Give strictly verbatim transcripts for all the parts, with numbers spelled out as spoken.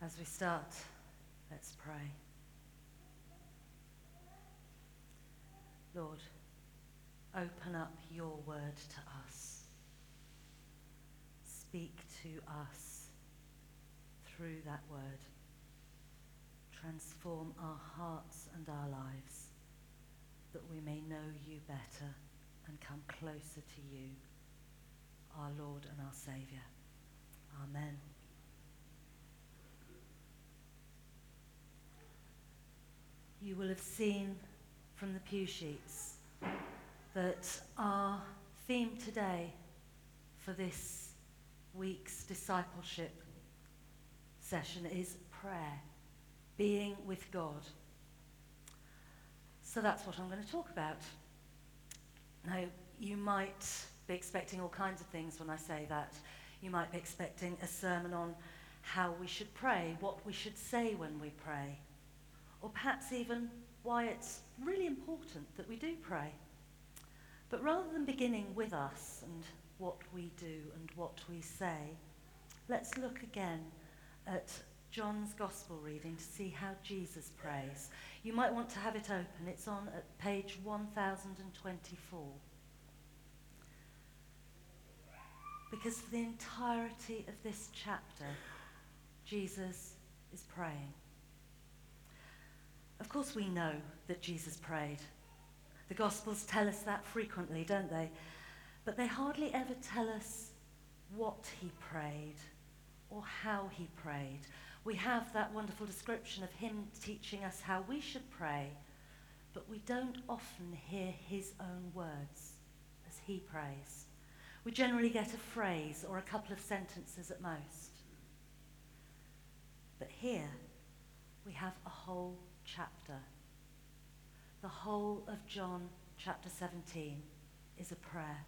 As we start, let's pray. Lord, open up your word to us. Speak to us through that word. Transform our hearts and our lives, that we may know you better and come closer to you, our Lord and our Saviour. Amen. You will have seen from the pew sheets that our theme today for this week's discipleship session is prayer, being with God. So that's what I'm going to talk about. Now, you might be expecting all kinds of things when I say that. You might be expecting a sermon on how we should pray, what we should say when we pray, or perhaps even why it's really important that we do pray. But rather than beginning with us and what we do and what we say, let's look again at John's Gospel reading to see how Jesus prays. You might want to have it open. It's on at page one thousand twenty-four. Because for the entirety of this chapter, Jesus is praying. Of course we know that Jesus prayed. The Gospels tell us that frequently, don't they? But they hardly ever tell us what he prayed or how he prayed. We have that wonderful description of him teaching us how we should pray, but we don't often hear his own words as he prays. We generally get a phrase or a couple of sentences at most. But here we have a whole chapter. The whole of John chapter seventeen is a prayer.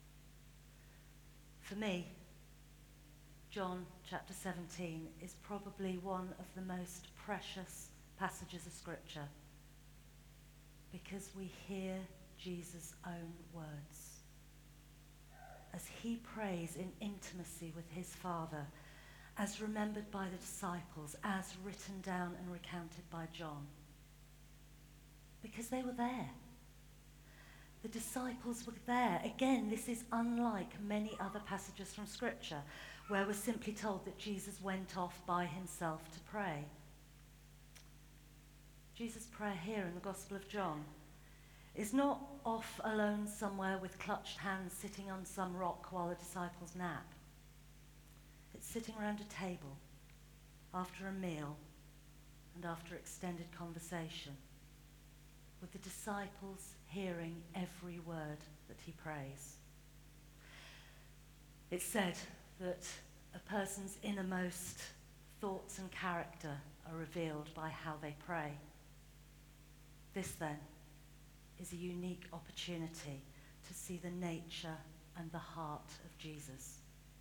For me, John chapter seventeen is probably one of the most precious passages of Scripture because we hear Jesus' own words as he prays in intimacy with his Father, as remembered by the disciples, as written down and recounted by John. Because they were there. The disciples were there. Again, this is unlike many other passages from Scripture where we're simply told that Jesus went off by himself to pray. Jesus' prayer here in the Gospel of John is not off alone somewhere with clutched hands sitting on some rock while the disciples nap. It's sitting around a table after a meal and after extended conversation, with the disciples hearing every word that he prays. It's said that a person's innermost thoughts and character are revealed by how they pray. This, then, is a unique opportunity to see the nature and the heart of Jesus.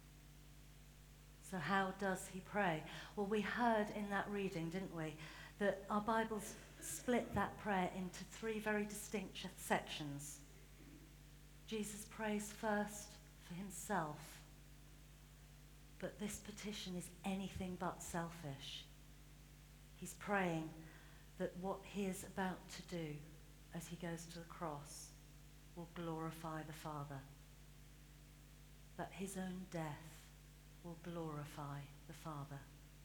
So how does he pray? Well, we heard in that reading, didn't we, that our Bibles split that prayer into three very distinct sections. Jesus prays first for himself, but this petition is anything but selfish. He's praying that what he is about to do as he goes to the cross will glorify the Father, that his own death will glorify the Father.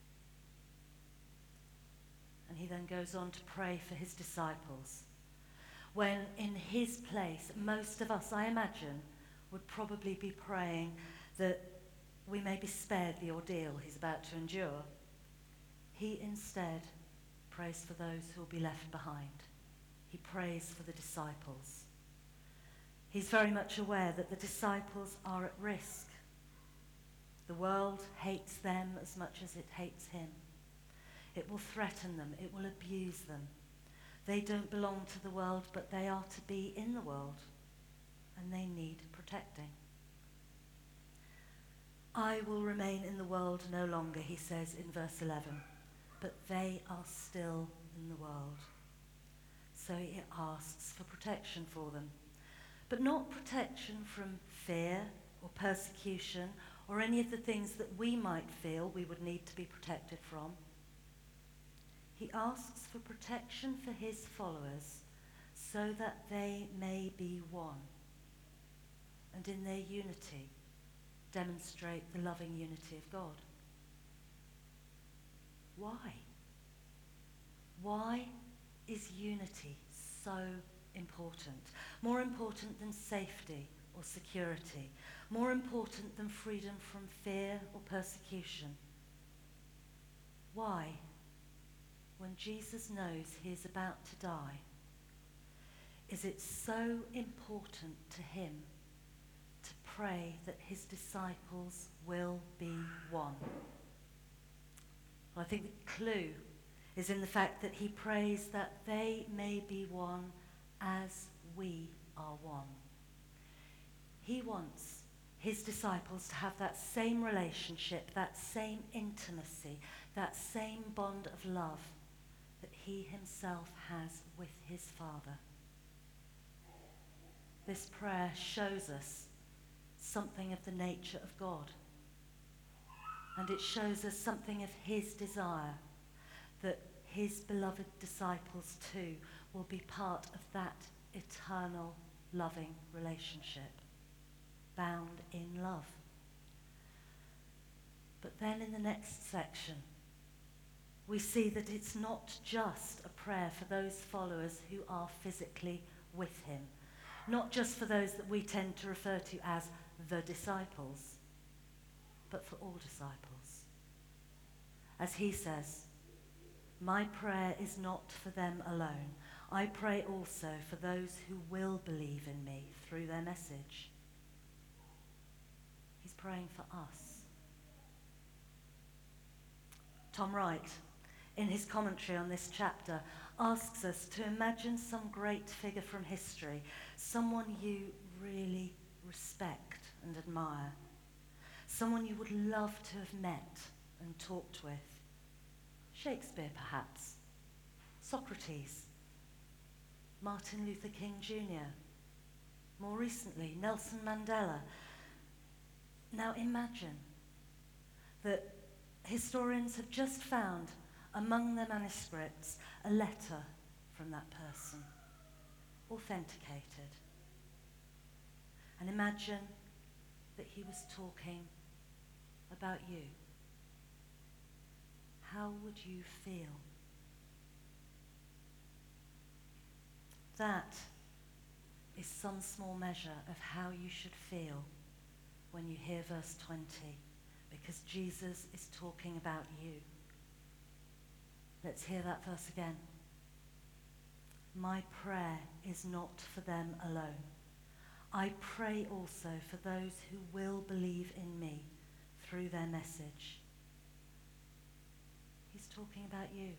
And he then goes on to pray for his disciples, when in his place, most of us, I imagine, would probably be praying that we may be spared the ordeal he's about to endure. He instead prays for those who will be left behind. He prays for the disciples. He's very much aware that the disciples are at risk. The world hates them as much as it hates him. It will threaten them. It will abuse them. They don't belong to the world, but they are to be in the world, and they need protecting. I will remain in the world no longer, he says in verse eleven, but they are still in the world. So he asks for protection for them, but not protection from fear or persecution or any of the things that we might feel we would need to be protected from. He asks for protection for his followers so that they may be one, and in their unity demonstrate the loving unity of God. Why? Why is unity so important? More important than safety or security, more important than freedom from fear or persecution. Why, when Jesus knows he is about to die, is it so important to him to pray that his disciples will be one? Well, I think the clue is in the fact that he prays that they may be one as we are one. He wants his disciples to have that same relationship, that same intimacy, that same bond of love that he himself has with his Father. This prayer shows us something of the nature of God, and it shows us something of his desire that his beloved disciples too will be part of that eternal loving relationship, bound in love. But then in the next section, we see that it's not just a prayer for those followers who are physically with him, not just for those that we tend to refer to as the disciples, but for all disciples. As he says, my prayer is not for them alone. I pray also for those who will believe in me through their message. He's praying for us. Tom Wright, in his commentary on this chapter, asks us to imagine some great figure from history, someone you really respect and admire, someone you would love to have met and talked with. Shakespeare, perhaps, Socrates, Martin Luther King Junior, more recently, Nelson Mandela. Now imagine that historians have just found among their manuscripts a letter from that person, authenticated. And imagine that he was talking about you. How would you feel? That is some small measure of how you should feel when you hear verse twenty, because Jesus is talking about you. Let's hear that verse again. My prayer is not for them alone. I pray also for those who will believe in me through their message. He's talking about you,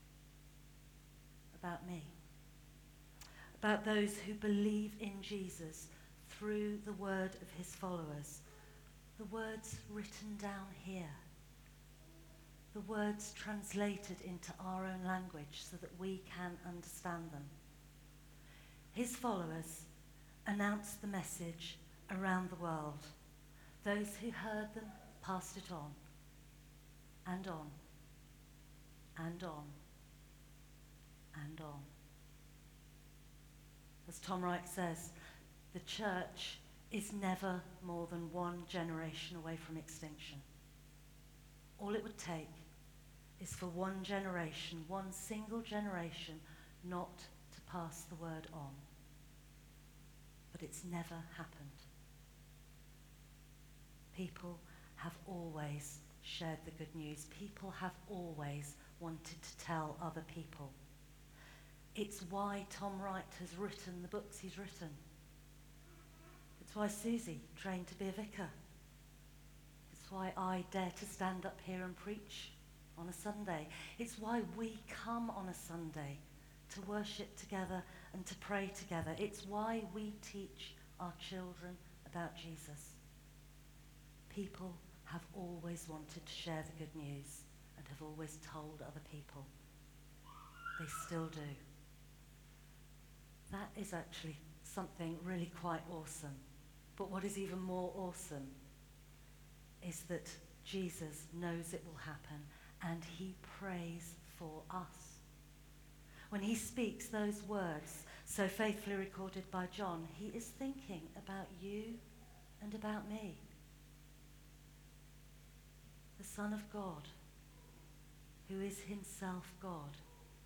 about me, about those who believe in Jesus through the word of his followers, the words written down here, the words translated into our own language so that we can understand them. His followers announced the message around the world. Those who heard them passed it on, and on, and on, and on. As Tom Wright says, the church is never more than one generation away from extinction. All it would take is for one generation, one single generation, not to pass the word on. But it's never happened. People have always shared the good news. People have always wanted to tell other people. It's why Tom Wright has written the books he's written. It's why Susie trained to be a vicar. It's why I dare to stand up here and preach on a Sunday. It's why we come on a Sunday to worship together and to pray together. It's why we teach our children about Jesus. People have always wanted to share the good news and have always told other people. They still do. That is actually something really quite awesome. But what is even more awesome is that Jesus knows it will happen and he prays for us. When he speaks those words, so faithfully recorded by John, he is thinking about you and about me. The Son of God, who is himself God,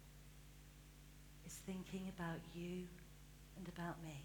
is thinking about you and about me.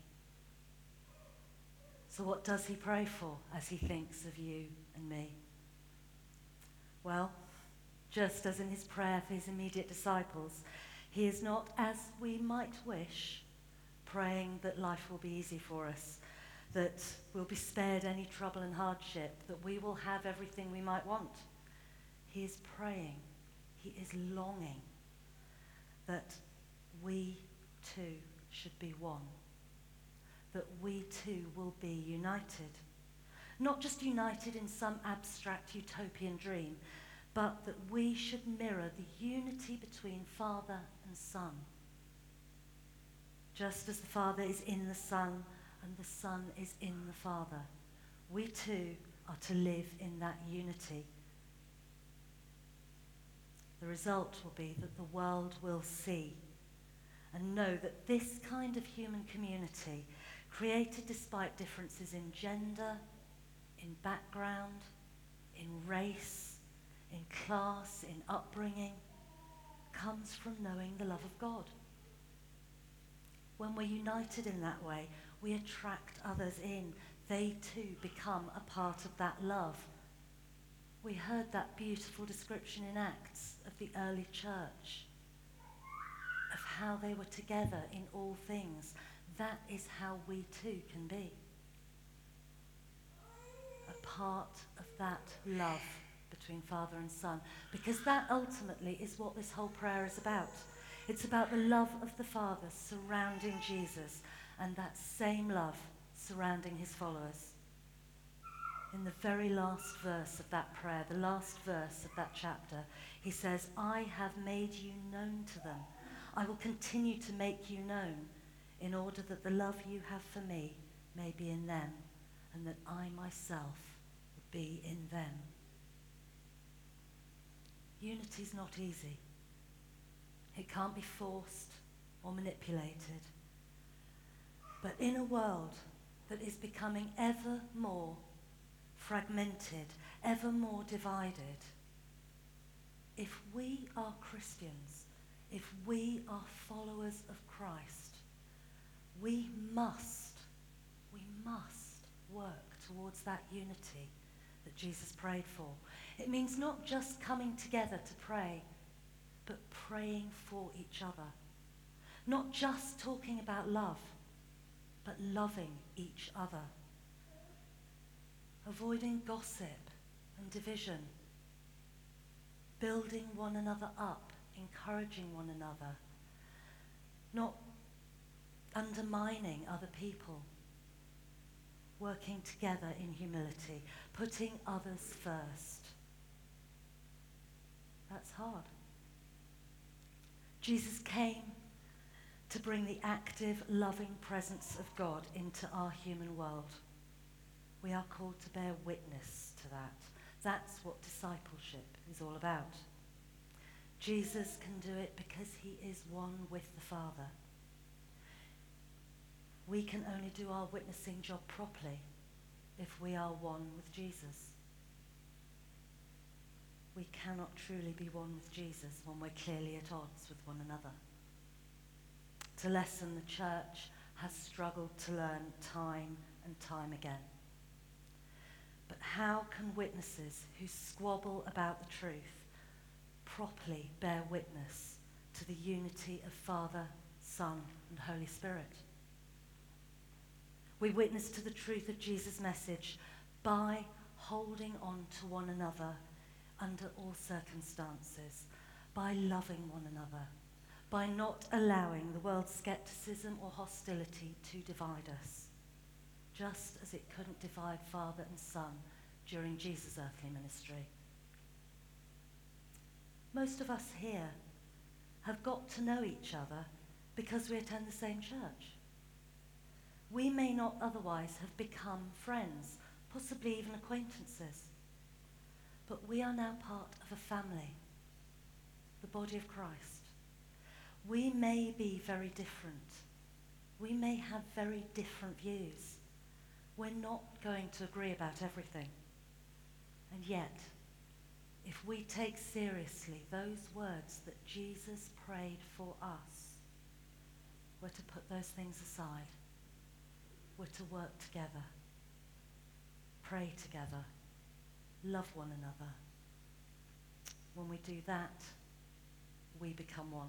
So what does he pray for as he thinks of you and me? Well, just as in his prayer for his immediate disciples, he is not, as we might wish, praying that life will be easy for us, that we'll be spared any trouble and hardship, that we will have everything we might want. He is praying, he is longing that we too should be one, that we too will be united. Not just united in some abstract utopian dream, but that we should mirror the unity between Father and Son. Just as the Father is in the Son and the Son is in the Father, we too are to live in that unity. The result will be that the world will see and know that this kind of human community, created despite differences in gender, in background, in race, in class, in upbringing, comes from knowing the love of God. When we're united in that way, we attract others in. They too become a part of that love. We heard that beautiful description in Acts of the early church, of how they were together in all things. That is how we too can be. A part of that love between Father and Son, because that ultimately is what this whole prayer is about. It's about the love of the Father surrounding Jesus, and that same love surrounding his followers. In the very last verse of that prayer, the last verse of that chapter, he says, I have made you known to them. I will continue to make you known, in order that the love you have for me may be in them, and that I myself would be in them. Unity's not easy. It can't be forced or manipulated. But in a world that is becoming ever more fragmented, ever more divided, if we are Christians, if we are followers of Christ, we must, we must work towards that unity that Jesus prayed for. It means not just coming together to pray, but praying for each other. Not just talking about love, but loving each other. Avoiding gossip and division. Building one another up, encouraging one another. Not undermining other people. Working together in humility. Putting others first. That's hard. Jesus came to bring the active, loving presence of God into our human world. We are called to bear witness to that. That's what discipleship is all about. Jesus can do it because he is one with the Father. We can only do our witnessing job properly if we are one with Jesus. We cannot truly be one with Jesus when we're clearly at odds with one another. It's a lesson the church has struggled to learn time and time again. But how can witnesses who squabble about the truth properly bear witness to the unity of Father, Son, and Holy Spirit? We witness to the truth of Jesus' message by holding on to one another under all circumstances, by loving one another, by not allowing the world's skepticism or hostility to divide us, just as it couldn't divide Father and Son during Jesus' earthly ministry. Most of us here have got to know each other because we attend the same church. We may not otherwise have become friends, possibly even acquaintances, but we are now part of a family, the body of Christ. We may be very different. We may have very different views. We're not going to agree about everything. And yet, if we take seriously those words that Jesus prayed for us, we're to put those things aside. We're to work together, pray together, love one another. When we do that, we become one.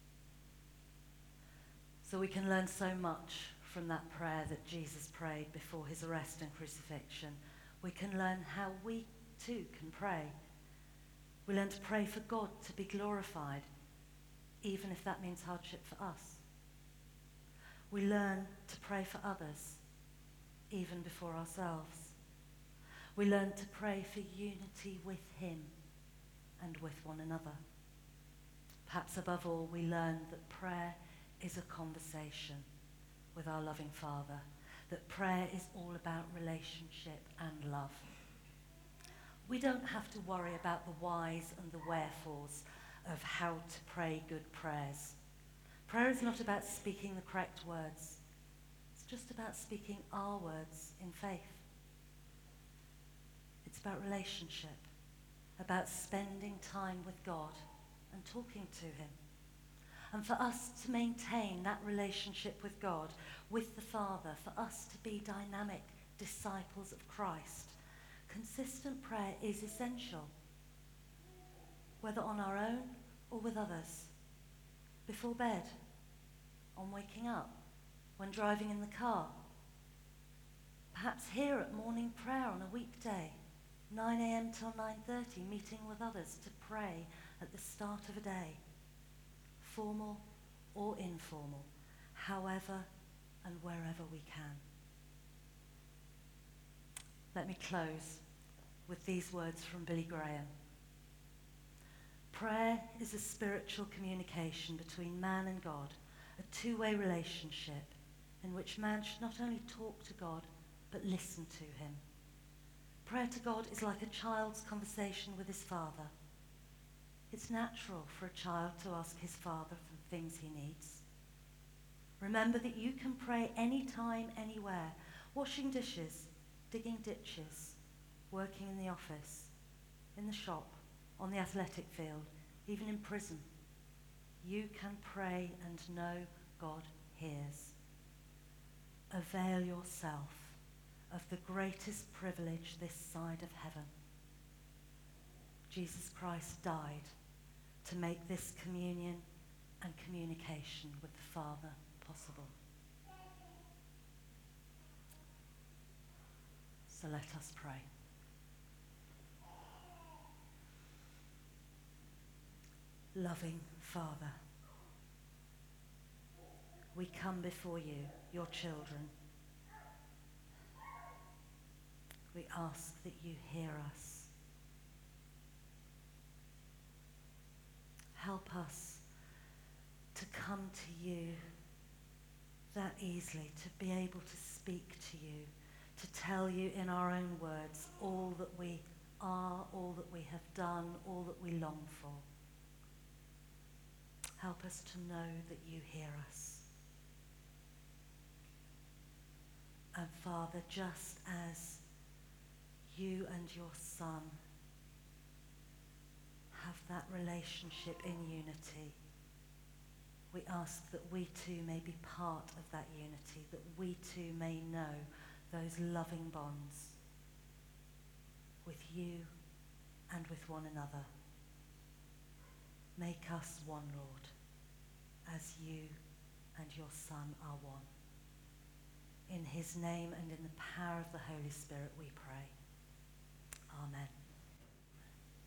So we can learn so much from that prayer that Jesus prayed before his arrest and crucifixion. We can learn how we too can pray. We learn to pray for God to be glorified, even if that means hardship for us. We learn to pray for others, even before ourselves. We learn to pray for unity with him and with one another. Perhaps above all, we learn that prayer is a conversation with our loving Father, that prayer is all about relationship and love. We don't have to worry about the whys and the wherefores of how to pray good prayers. Prayer is not about speaking the correct words. It's just about speaking our words in faith. It's about relationship, about spending time with God and talking to him. And for us to maintain that relationship with God, with the Father, for us to be dynamic disciples of Christ, consistent prayer is essential, whether on our own or with others, before bed, on waking up, when driving in the car, perhaps here at morning prayer on a weekday, nine a.m. till nine thirty, meeting with others to pray at the start of a day, formal or informal, however and wherever we can. Let me close with these words from Billy Graham. Prayer is a spiritual communication between man and God, a two-way relationship in which man should not only talk to God, but listen to him. Prayer to God is like a child's conversation with his father. It's natural for a child to ask his father for the things he needs. Remember that you can pray anytime, anywhere, washing dishes, digging ditches, working in the office, in the shop, on the athletic field, even in prison. You can pray and know God hears. Avail yourself of the greatest privilege this side of heaven. Jesus Christ died to make this communion and communication with the Father possible. So let us pray. Loving Father, we come before you, your children. We ask that you hear us. Help us to come to you that easily, to be able to speak to you, to tell you in our own words all that we are, all that we have done, all that we long for. Help us to know that you hear us. And Father, just as you and your Son have that relationship in unity, we ask that we too may be part of that unity, that we too may know those loving bonds with you and with one another. Make us one, Lord, as you and your Son are one. In his name and in the power of the Holy Spirit we pray. Amen.